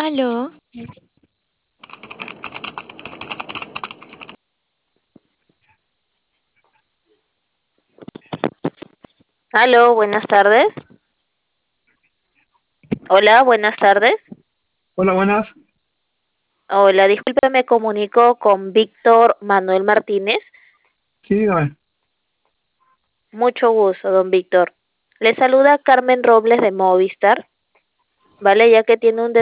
Aló, Aló, buenas tardes. Hola, buenas tardes. Hola, buenas. Hola, disculpe, me comunico con Víctor Manuel Martínez. Sí, dígame. Mucho gusto, don Víctor. Le saluda Carmen Robles de Movistar, ¿vale? Ya que tiene un